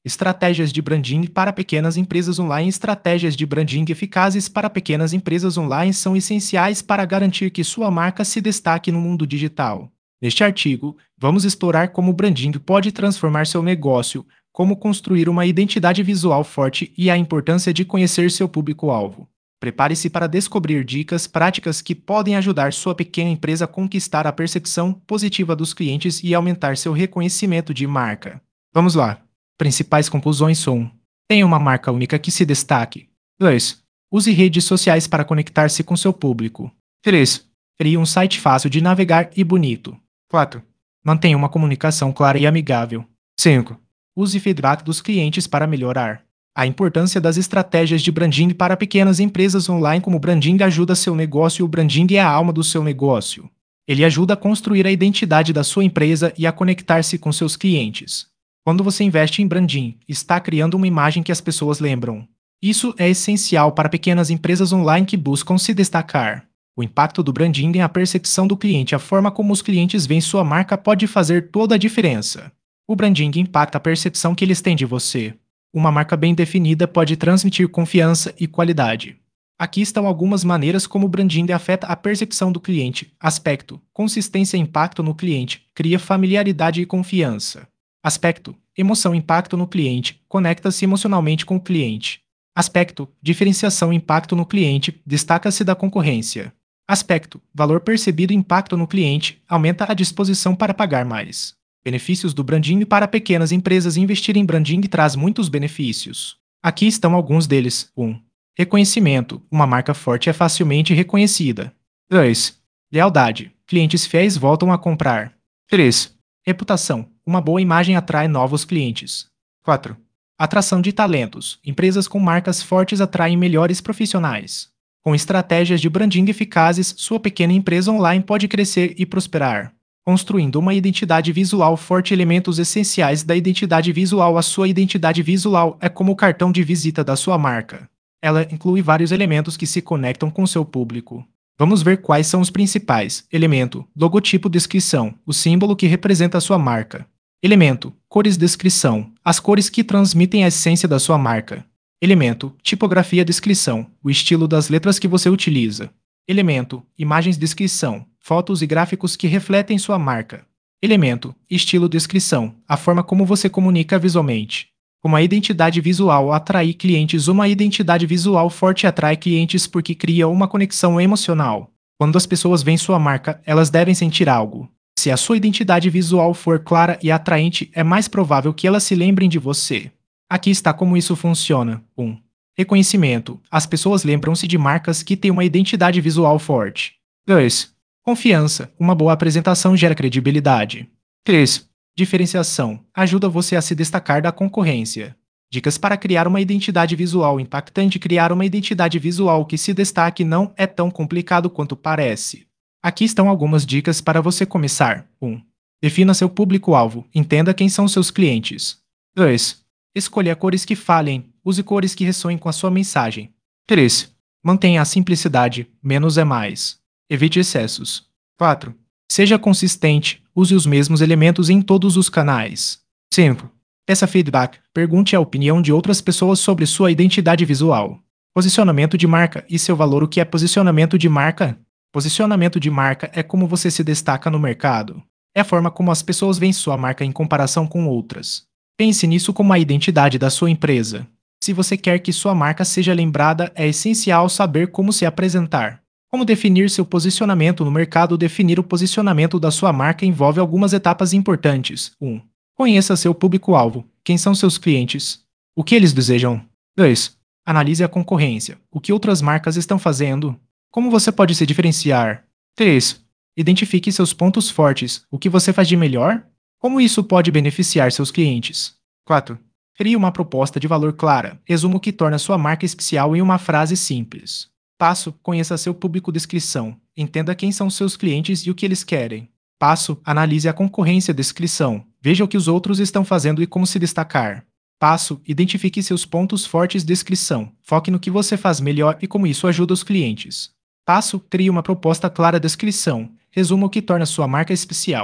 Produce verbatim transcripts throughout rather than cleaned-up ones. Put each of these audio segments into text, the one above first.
Estratégias de branding para pequenas empresas online. Estratégias de branding eficazes para pequenas empresas online são essenciais para garantir que sua marca se destaque no mundo digital. Neste artigo, vamos explorar como o branding pode transformar seu negócio, como construir uma identidade visual forte e a importância de conhecer seu público-alvo. Prepare-se para descobrir dicas práticas que podem ajudar sua pequena empresa a conquistar a percepção positiva dos clientes e aumentar seu reconhecimento de marca. Vamos lá! Principais conclusões são: tenha uma marca única que se destaque. dois. Use redes sociais para conectar-se com seu público. três. Crie um site fácil de navegar e bonito. quatro. Mantenha uma comunicação clara e amigável. cinco. Use feedback dos clientes para melhorar. A importância das estratégias de branding para pequenas empresas online. Como o branding ajuda seu negócio. O branding é a alma do seu negócio. Ele ajuda a construir a identidade da sua empresa e a conectar-se com seus clientes. Quando você investe em branding, está criando uma imagem que as pessoas lembram. Isso é essencial para pequenas empresas online que buscam se destacar. O impacto do branding é a percepção do cliente. A forma como os clientes veem sua marca pode fazer toda a diferença. O branding impacta a percepção que eles têm de você. Uma marca bem definida pode transmitir confiança e qualidade. Aqui estão algumas maneiras como o branding afeta a percepção do cliente. Aspecto: consistência e impacto no cliente. Cria familiaridade e confiança. Aspecto: emoção e impacto no cliente. Conecta-se emocionalmente com o cliente. Aspecto: diferenciação e impacto no cliente. Destaca-se da concorrência. Aspecto: valor percebido e impacto no cliente. Aumenta a disposição para pagar mais. Benefícios do branding para pequenas empresas. Investir em branding traz muitos benefícios. Aqui estão alguns deles. um. Reconhecimento. Uma marca forte é facilmente reconhecida. dois. Lealdade. Clientes fiéis voltam a comprar. três. Reputação. Uma boa imagem atrai novos clientes. quatro. Atração de talentos. Empresas com marcas fortes atraem melhores profissionais. Com estratégias de branding eficazes, sua pequena empresa online pode crescer e prosperar. Construindo uma identidade visual forte. Elementos essenciais da identidade visual. A sua identidade visual é como o cartão de visita da sua marca. Ela inclui vários elementos que se conectam com seu público. Vamos ver quais são os principais. Elemento: logotipo. Descrição: o símbolo que representa a sua marca. Elemento: cores. Descrição: as cores que transmitem a essência da sua marca. Elemento: tipografia. Descrição: o estilo das letras que você utiliza. Elemento: imagens. Descrição: fotos e gráficos que refletem sua marca. Elemento: estilo. Descrição: a forma como você comunica visualmente. Como a identidade visual atrai clientes. Uma identidade visual forte atrai clientes porque cria uma conexão emocional. Quando as pessoas veem sua marca, elas devem sentir algo. Se a sua identidade visual for clara e atraente, é mais provável que elas se lembrem de você. Aqui está como isso funciona. um. Reconhecimento. As pessoas lembram-se de marcas que têm uma identidade visual forte. dois. Confiança. Uma boa apresentação gera credibilidade. três. Diferenciação. Ajuda você a se destacar da concorrência. Dicas para criar uma identidade visual impactante. Criar uma identidade visual que se destaque não é tão complicado quanto parece. Aqui estão algumas dicas para você começar. um. Defina seu público-alvo. Entenda quem são seus clientes. dois. Escolha cores que falem. Use cores que ressoem com a sua mensagem. três. Mantenha a simplicidade. Menos é mais. Evite excessos. quatro. Seja consistente. Use os mesmos elementos em todos os canais. cinco. Peça feedback. Pergunte a opinião de outras pessoas sobre sua identidade visual. Posicionamento de marca e seu valor. O que é posicionamento de marca? Posicionamento de marca é como você se destaca no mercado. É a forma como as pessoas veem sua marca em comparação com outras. Pense nisso como a identidade da sua empresa. Se você quer que sua marca seja lembrada, é essencial saber como se apresentar. Como definir seu posicionamento no mercado? Definir o posicionamento da sua marca envolve algumas etapas importantes. um. Conheça seu público-alvo. Quem são seus clientes? O que eles desejam? dois. Analise a concorrência. O que outras marcas estão fazendo? Como você pode se diferenciar? três. Identifique seus pontos fortes. O que você faz de melhor? Como isso pode beneficiar seus clientes? quatro. Crie uma proposta de valor clara. Resuma o que torna sua marca especial em uma frase simples. Passo: conheça seu público. Descrição: entenda quem são seus clientes e o que eles querem. Passo: analise a concorrência. Descrição: veja o que os outros estão fazendo e como se destacar. Passo: identifique seus pontos fortes. Descrição: foque no que você faz melhor e como isso ajuda os clientes. Passo: crie uma proposta clara. Descrição: resuma o que torna sua marca especial.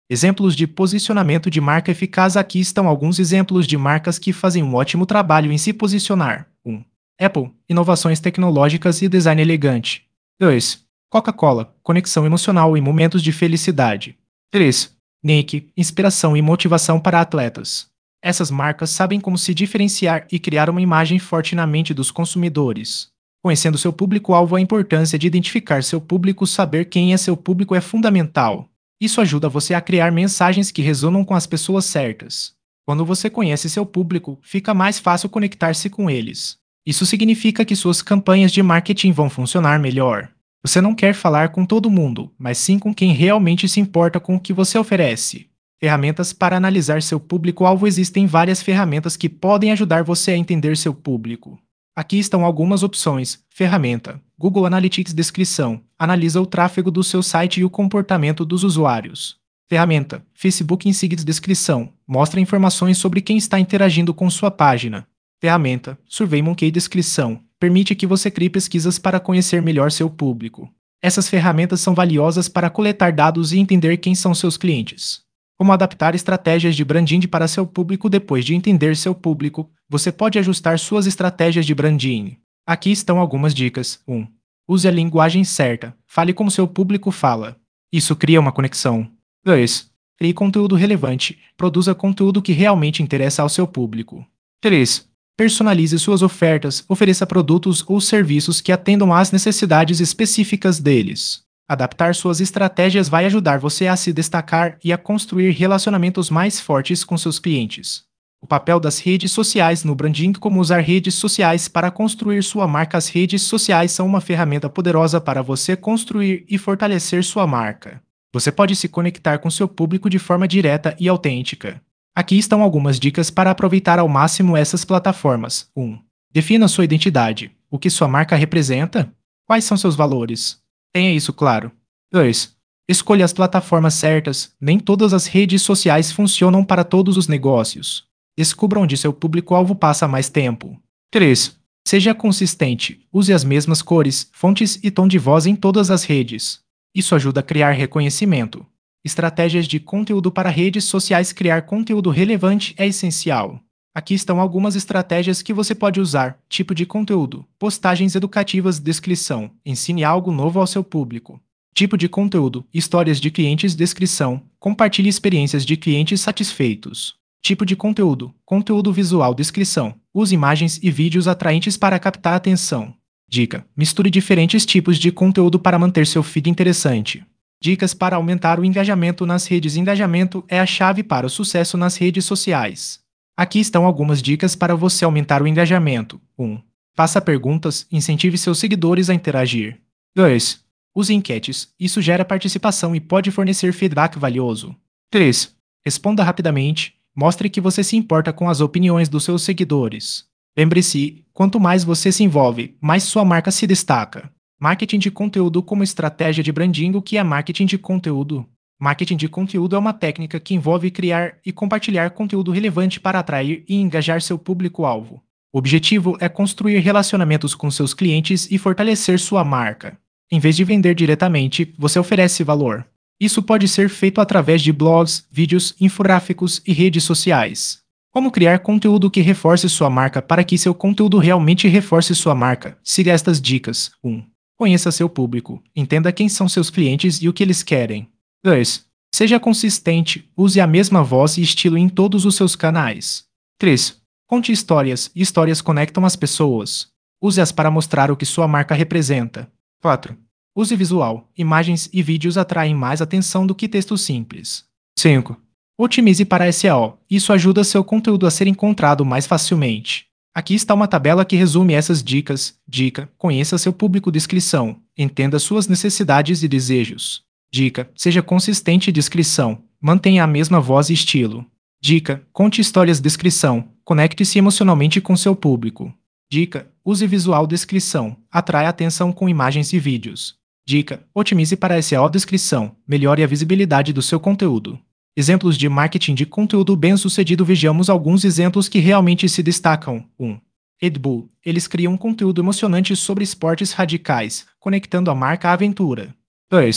Exemplos de posicionamento de marca eficaz. Aqui estão alguns exemplos de marcas que fazem um ótimo trabalho em se posicionar. um. Apple, inovações tecnológicas e design elegante. dois. Coca-Cola, conexão emocional em momentos de felicidade. três. Nike, inspiração e motivação para atletas. Essas marcas sabem como se diferenciar e criar uma imagem forte na mente dos consumidores. Conhecendo seu público-alvo, a importância de identificar seu público, saber quem é seu público é fundamental. Isso ajuda você a criar mensagens que ressonam com as pessoas certas. Quando você conhece seu público, fica mais fácil conectar-se com eles. Isso significa que suas campanhas de marketing vão funcionar melhor. Você não quer falar com todo mundo, mas sim com quem realmente se importa com o que você oferece. Ferramentas para analisar seu público-alvo. Existem várias ferramentas que podem ajudar você a entender seu público. Aqui estão algumas opções. Ferramenta: Google Analytics. Descrição: analisa o tráfego do seu site e o comportamento dos usuários. Ferramenta: Facebook Insights. Descrição: mostra informações sobre quem está interagindo com sua página. Ferramenta: SurveyMonkey. Descrição: permite que você crie pesquisas para conhecer melhor seu público. Essas ferramentas são valiosas para coletar dados e entender quem são seus clientes. Como adaptar estratégias de branding para seu público. Depois de entender seu público, você pode ajustar suas estratégias de branding. Aqui estão algumas dicas. um. Use a linguagem certa. Fale como seu público fala. Isso cria uma conexão. dois. Crie conteúdo relevante. Produza conteúdo que realmente interessa ao seu público. três. Personalize suas ofertas. Ofereça produtos ou serviços que atendam às necessidades específicas deles. Adaptar suas estratégias vai ajudar você a se destacar e a construir relacionamentos mais fortes com seus clientes. O papel das redes sociais no branding. Como usar redes sociais para construir sua marca. As redes sociais são uma ferramenta poderosa para você construir e fortalecer sua marca. Você pode se conectar com seu público de forma direta e autêntica. Aqui estão algumas dicas para aproveitar ao máximo essas plataformas. um. Defina sua identidade. O que sua marca representa? Quais são seus valores? Tenha isso claro. dois. Escolha as plataformas certas. Nem todas as redes sociais funcionam para todos os negócios. Descubra onde seu público-alvo passa mais tempo. três. Seja consistente. Use as mesmas cores, fontes e tom de voz em todas as redes. Isso ajuda a criar reconhecimento. Estratégias de conteúdo para redes sociais. Criar conteúdo relevante é essencial. Aqui estão algumas estratégias que você pode usar. Tipo de conteúdo: postagens educativas. Descrição: ensine algo novo ao seu público. Tipo de conteúdo: histórias de clientes. Descrição: compartilhe experiências de clientes satisfeitos. Tipo de conteúdo: conteúdo visual. Descrição: use imagens e vídeos atraentes para captar a atenção. Dica: misture diferentes tipos de conteúdo para manter seu feed interessante. Dicas para aumentar o engajamento nas redes. Engajamento é a chave para o sucesso nas redes sociais. Aqui estão algumas dicas para você aumentar o engajamento. um. Faça perguntas, incentive seus seguidores a interagir. dois. Use enquetes, isso gera participação e pode fornecer feedback valioso. três. Responda rapidamente, mostre que você se importa com as opiniões dos seus seguidores. Lembre-se, quanto mais você se envolve, mais sua marca se destaca. Marketing de conteúdo como estratégia de branding. O que é marketing de conteúdo? Marketing de conteúdo é uma técnica que envolve criar e compartilhar conteúdo relevante para atrair e engajar seu público-alvo. O objetivo é construir relacionamentos com seus clientes e fortalecer sua marca. Em vez de vender diretamente, você oferece valor. Isso pode ser feito através de blogs, vídeos, infográficos e redes sociais. Como criar conteúdo que reforce sua marca? Para que seu conteúdo realmente reforce sua marca, siga estas dicas. um. Conheça seu público. Entenda quem são seus clientes e o que eles querem. dois. Seja consistente. Use a mesma voz e estilo em todos os seus canais. três. Conte histórias. Histórias conectam as pessoas. Use-as para mostrar o que sua marca representa. quatro. Use visual. Imagens e vídeos atraem mais atenção do que textos simples. cinco. Otimize para S E O. Isso ajuda seu conteúdo a ser encontrado mais facilmente. Aqui está uma tabela que resume essas dicas. Dica: conheça seu público. Descrição: entenda suas necessidades e desejos. Dica: seja consistente. Descrição: mantenha a mesma voz e estilo. Dica: conte histórias. Descrição: conecte-se emocionalmente com seu público. Dica: use visual. Descrição: atrai atenção com imagens e vídeos. Dica: otimize para S E O. Descrição: melhore a visibilidade do seu conteúdo. Exemplos de marketing de conteúdo bem-sucedido. Vejamos alguns exemplos que realmente se destacam. um. Red Bull. Eles criam conteúdo emocionante sobre esportes radicais, conectando a marca à aventura. dois.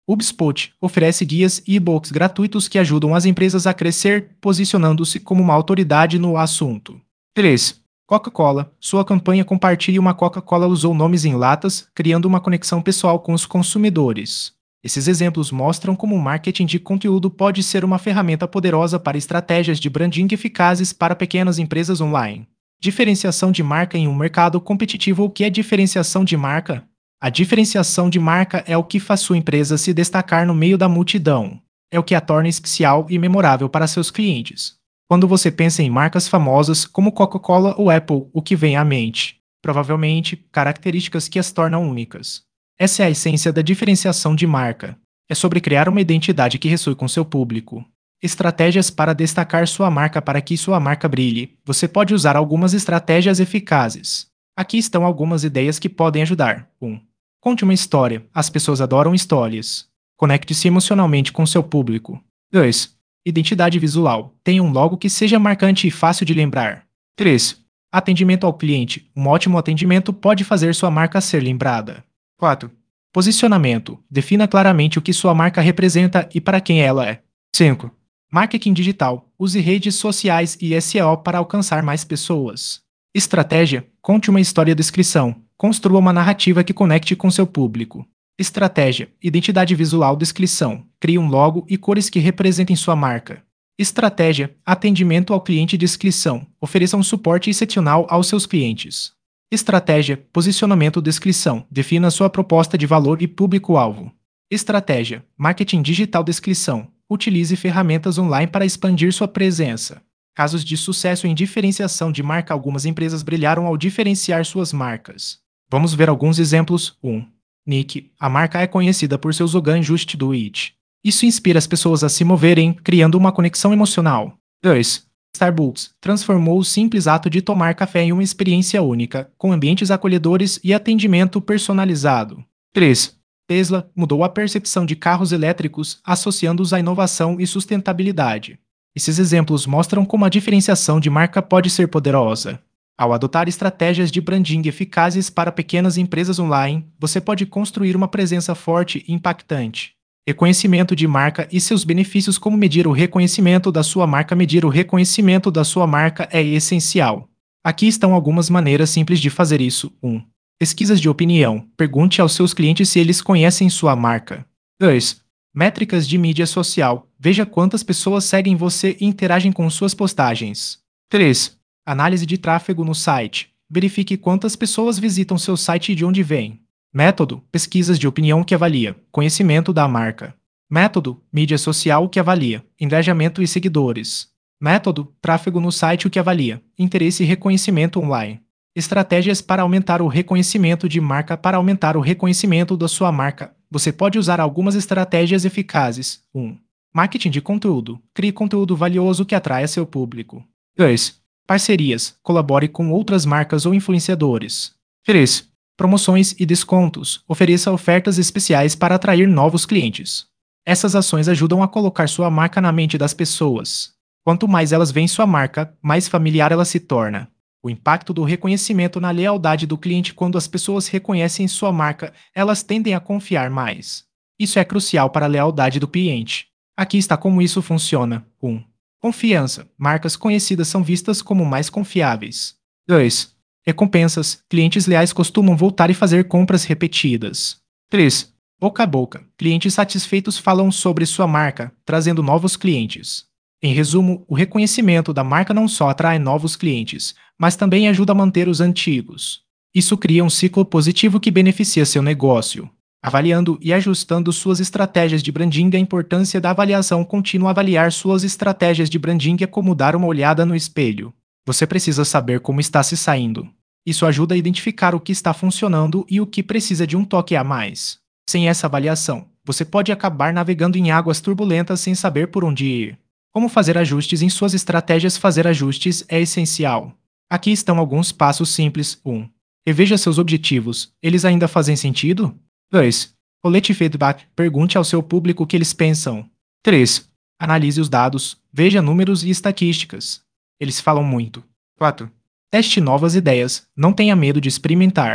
HubSpot oferece guias e e-books gratuitos que ajudam as empresas a crescer, posicionando-se como uma autoridade no assunto. três. Coca-Cola. Sua campanha Compartilhe uma Coca-Cola usou nomes em latas, criando uma conexão pessoal com os consumidores. Esses exemplos mostram como o marketing de conteúdo pode ser uma ferramenta poderosa para estratégias de branding eficazes para pequenas empresas online. Diferenciação de marca em um mercado competitivo. O que é diferenciação de marca? A diferenciação de marca é o que faz sua empresa se destacar no meio da multidão. É o que a torna especial e memorável para seus clientes. Quando você pensa em marcas famosas como Coca-Cola ou Apple, o que vem à mente? Provavelmente, características que as tornam únicas. Essa é a essência da diferenciação de marca. É sobre criar uma identidade que ressoe com seu público. Estratégias para destacar sua marca. Para que sua marca brilhe, você pode usar algumas estratégias eficazes. Aqui estão algumas ideias que podem ajudar. um. Conte uma história. As pessoas adoram histórias. Conecte-se emocionalmente com seu público. dois. Identidade visual. Tenha um logo que seja marcante e fácil de lembrar. três. Atendimento ao cliente. Um ótimo atendimento pode fazer sua marca ser lembrada. quatro. Posicionamento. Defina claramente o que sua marca representa e para quem ela é. cinco. Marketing digital. Use redes sociais e S E O para alcançar mais pessoas. Estratégia. Conte uma história. Descrição. Construa uma narrativa que conecte com seu público. Estratégia. Identidade visual. Descrição. Crie um logo e cores que representem sua marca. Estratégia. Atendimento ao cliente. Descrição. Ofereça um suporte excepcional aos seus clientes. Estratégia. Posicionamento. Descrição. Defina sua proposta de valor e público-alvo. Estratégia. Marketing digital. Descrição. Utilize ferramentas online para expandir sua presença. Casos de sucesso em diferenciação de marca. Algumas empresas brilharam ao diferenciar suas marcas. Vamos ver alguns exemplos. um. Nike. A marca é conhecida por seu slogan Just Do It. Isso inspira as pessoas a se moverem, criando uma conexão emocional. dois. Starbucks transformou o simples ato de tomar café em uma experiência única, com ambientes acolhedores e atendimento personalizado. três. Tesla mudou a percepção de carros elétricos, associando-os à inovação e sustentabilidade. Esses exemplos mostram como a diferenciação de marca pode ser poderosa. Ao adotar estratégias de branding eficazes para pequenas empresas online, você pode construir uma presença forte e impactante. Reconhecimento de marca e seus benefícios. Como medir o reconhecimento da sua marca? Medir o reconhecimento da sua marca é essencial. Aqui estão algumas maneiras simples de fazer isso. um. Pesquisas de opinião. Pergunte aos seus clientes se eles conhecem sua marca. dois. Métricas de mídia social. Veja quantas pessoas seguem você e interagem com suas postagens. três. Análise de tráfego no site. Verifique quantas pessoas visitam seu site e de onde vêm. Método. Pesquisas de opinião que avalia conhecimento da marca. Método. Mídia social que avalia engajamento e seguidores. Método. Tráfego no site o que avalia interesse e reconhecimento online. Estratégias para aumentar o reconhecimento de marca. Para aumentar o reconhecimento da sua marca, você pode usar algumas estratégias eficazes. um. Marketing de conteúdo. Crie conteúdo valioso que atraia seu público. dois. Parcerias. Colabore com outras marcas ou influenciadores. três. Promoções e descontos. Ofereça ofertas especiais para atrair novos clientes. Essas ações ajudam a colocar sua marca na mente das pessoas. Quanto mais elas veem sua marca, mais familiar ela se torna. O impacto do reconhecimento na lealdade do cliente. Quando as pessoas reconhecem sua marca, elas tendem a confiar mais. Isso é crucial para a lealdade do cliente. Aqui está como isso funciona. um. Confiança. Marcas conhecidas são vistas como mais confiáveis. dois. Recompensas. Clientes leais costumam voltar e fazer compras repetidas. três. Boca a boca. Clientes satisfeitos falam sobre sua marca, trazendo novos clientes. Em resumo, o reconhecimento da marca não só atrai novos clientes, mas também ajuda a manter os antigos. Isso cria um ciclo positivo que beneficia seu negócio. Avaliando e ajustando suas estratégias de branding. A importância da avaliação contínua. Avaliar suas estratégias de branding é como dar uma olhada no espelho. Você precisa saber como está se saindo. Isso ajuda a identificar o que está funcionando e o que precisa de um toque a mais. Sem essa avaliação, você pode acabar navegando em águas turbulentas sem saber por onde ir. Como fazer ajustes em suas estratégias? Fazer ajustes é essencial. Aqui estão alguns passos simples. um. Reveja seus objetivos. Eles ainda fazem sentido? dois. Colete feedback. Pergunte ao seu público o que eles pensam. três. Analise os dados. Veja números e estatísticas. Eles falam muito. quatro. Teste novas ideias. Não tenha medo de experimentar.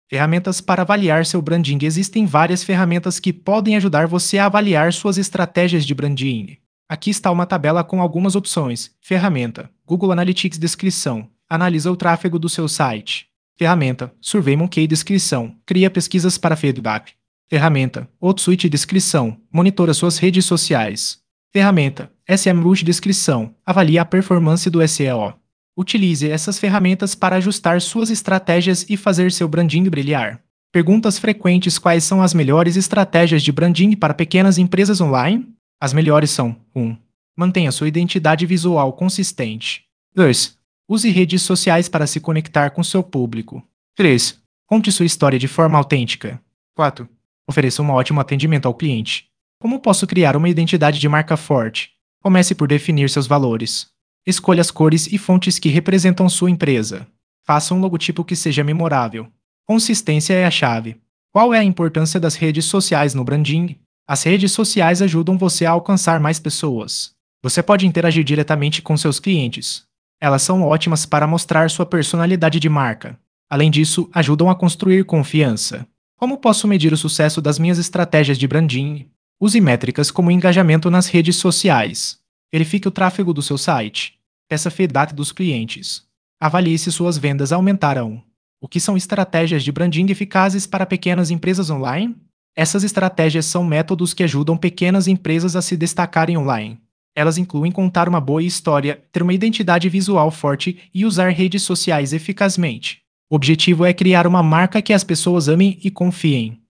Ferramentas para avaliar seu branding. Existem várias ferramentas que podem ajudar você a avaliar suas estratégias de branding. Aqui está uma tabela com algumas opções. Ferramenta: Google Analytics. Descrição: analisa o tráfego do seu site. Ferramenta: SurveyMonkey. Descrição: cria pesquisas para feedback. Ferramenta: Hootsuite. Descrição: monitora suas redes sociais. Ferramenta: SEMrush. Descrição: avalia a performance do S E O. Utilize essas ferramentas para ajustar suas estratégias e fazer seu branding brilhar. Perguntas frequentes: quais são as melhores estratégias de branding para pequenas empresas online? As melhores são: um. Mantenha sua identidade visual consistente. dois. Use redes sociais para se conectar com seu público. três. Conte sua história de forma autêntica. quatro. Ofereça um ótimo atendimento ao cliente. Como posso criar uma identidade de marca forte? Comece por definir seus valores. Escolha as cores e fontes que representam sua empresa. Faça um logotipo que seja memorável. Consistência é a chave. Qual é a importância das redes sociais no branding? As redes sociais ajudam você a alcançar mais pessoas. Você pode interagir diretamente com seus clientes. Elas são ótimas para mostrar sua personalidade de marca. Além disso, ajudam a construir confiança. Como posso medir o sucesso das minhas estratégias de branding? Use métricas como engajamento nas redes sociais. Verifique o tráfego do seu site. Peça feedback dos clientes. Avalie se suas vendas aumentaram. O que são estratégias de branding eficazes para pequenas empresas online? Essas estratégias são métodos que ajudam pequenas empresas a se destacarem online. Elas incluem contar uma boa história, ter uma identidade visual forte e usar redes sociais eficazmente. O objetivo é criar uma marca que as pessoas amem e confiem.